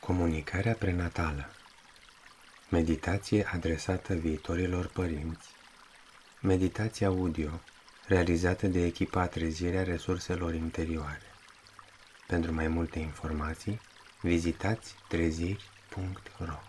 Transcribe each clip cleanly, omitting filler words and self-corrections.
Comunicarea prenatală. Meditație adresată viitorilor părinți. Meditație audio, realizată de echipa Trezirea Resurselor Interioare. Pentru mai multe informații, vizitați treziri.ro.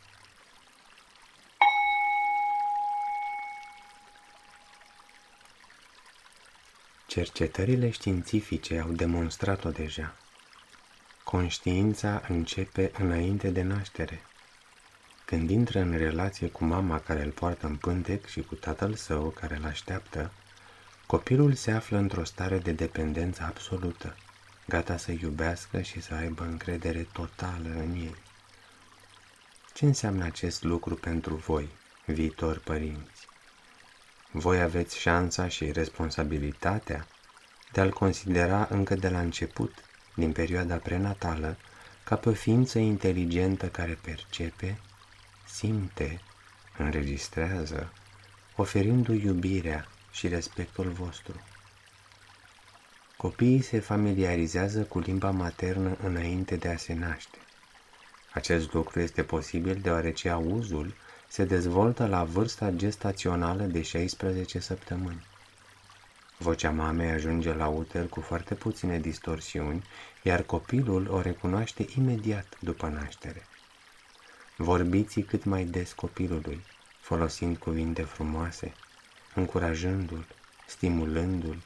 Cercetările științifice au demonstrat-o deja. Conștiința începe înainte de naștere. Când intră în relație cu mama care îl poartă în pântec și cu tatăl său care îl așteaptă, copilul se află într-o stare de dependență absolută, gata să iubească și să aibă încredere totală în ei. Ce înseamnă acest lucru pentru voi, viitori părinți? Voi aveți șansa și responsabilitatea de a-l considera încă de la început, din perioada prenatală, ca pe o ființă inteligentă care percepe, simte, înregistrează, oferindu-i iubirea și respectul vostru. Copiii se familiarizează cu limba maternă înainte de a se naște. Acest lucru este posibil deoarece auzul se dezvoltă la vârsta gestațională de 16 săptămâni. Vocea mamei ajunge la uter cu foarte puține distorsiuni, iar copilul o recunoaște imediat după naștere. Vorbiți cât mai des copilului, folosind cuvinte frumoase, încurajându-l, stimulându-l,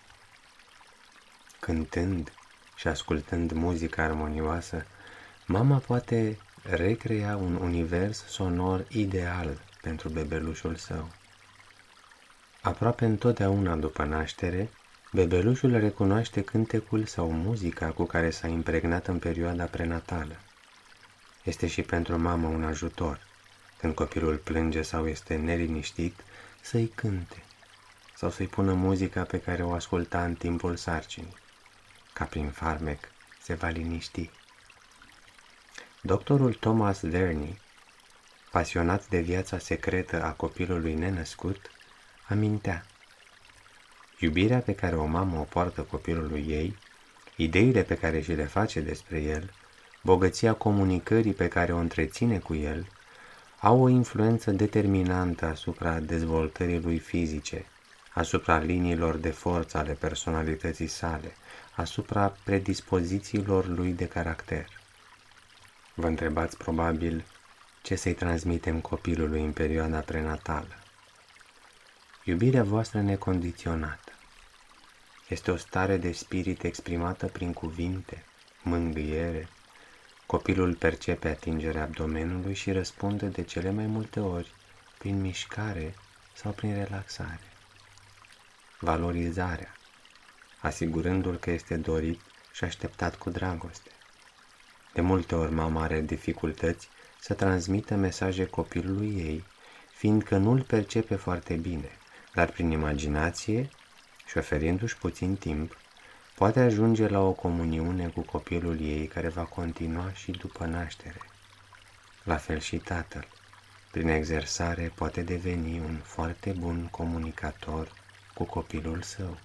cântând și ascultând muzică armonioasă, mama poate recrea un univers sonor ideal pentru bebelușul său. Aproape întotdeauna după naștere, bebelușul recunoaște cântecul sau muzica cu care s-a impregnat în perioada prenatală. Este și pentru mamă un ajutor, când copilul plânge sau este neliniștit, să-i cânte sau să-i pună muzica pe care o asculta în timpul sarcinii. Ca prin farmec se va liniști. Doctorul Thomas Verny, pasionat de viața secretă a copilului nenăscut, amintea: iubirea pe care o mamă o poartă copilului ei, ideile pe care și le face despre el, bogăția comunicării pe care o întreține cu el, au o influență determinantă asupra dezvoltării lui fizice, asupra liniilor de forță ale personalității sale, asupra predispozițiilor lui de caracter. Vă întrebați probabil ce să-i transmitem copilului în perioada prenatală. Iubirea voastră necondiționată este o stare de spirit exprimată prin cuvinte, mângâiere. Copilul percepe atingerea abdomenului și răspunde de cele mai multe ori prin mișcare sau prin relaxare. Valorizarea, asigurându-l că este dorit și așteptat cu dragoste. De multe ori mama are dificultăți să transmită mesaje copilului ei, fiindcă nu îl percepe foarte bine, dar prin imaginație și oferindu-și puțin timp, poate ajunge la o comuniune cu copilul ei care va continua și după naștere. La fel și tatăl, prin exersare, poate deveni un foarte bun comunicator cu copilul său.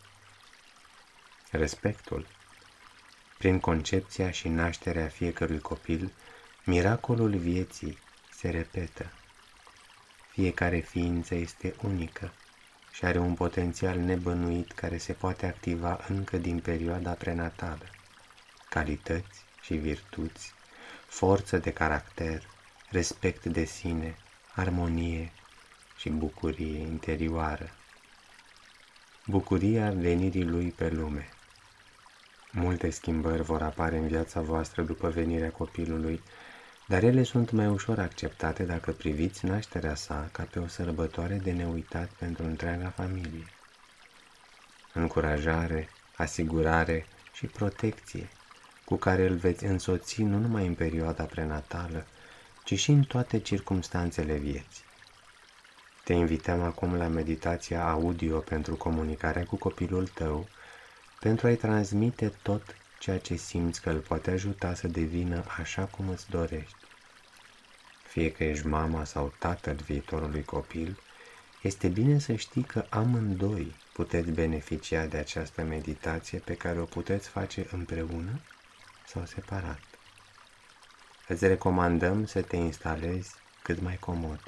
Respectul. Prin concepția și nașterea fiecărui copil, miracolul vieții se repetă. Fiecare ființă este unică și are un potențial nebănuit care se poate activa încă din perioada prenatală. Calități și virtuți, forță de caracter, respect de sine, armonie și bucurie interioară. Bucuria venirii lui pe lume. Multe schimbări vor apare în viața voastră după venirea copilului, dar ele sunt mai ușor acceptate dacă priviți nașterea sa ca pe o sărbătoare de neuitat pentru întreaga familie. Încurajare, asigurare și protecție, cu care îl veți însoți nu numai în perioada prenatală, ci și în toate circumstanțele vieții. Te invităm acum la meditația audio pentru comunicarea cu copilul tău, pentru a-i transmite tot ceea ce simți că îl poate ajuta să devină așa cum îți dorești. Fie că ești mama sau tatăl viitorului copil, este bine să știi că amândoi puteți beneficia de această meditație pe care o puteți face împreună sau separat. îți recomandăm să te instalezi cât mai comod.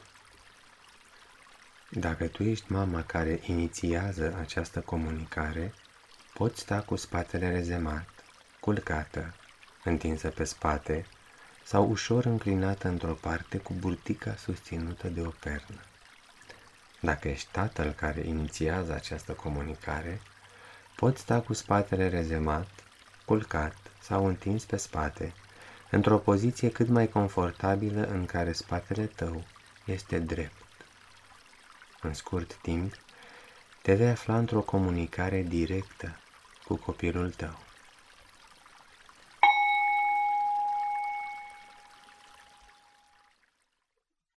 Dacă tu ești mama care inițiază această comunicare, poți sta cu spatele rezemat, culcată, întinsă pe spate sau ușor înclinată într-o parte cu burtica susținută de o pernă. Dacă ești tatăl care inițiază această comunicare, poți sta cu spatele rezemat, culcat sau întins pe spate, într-o poziție cât mai confortabilă în care spatele tău este drept. În scurt timp, te vei afla într-o comunicare directă cu copilul tău.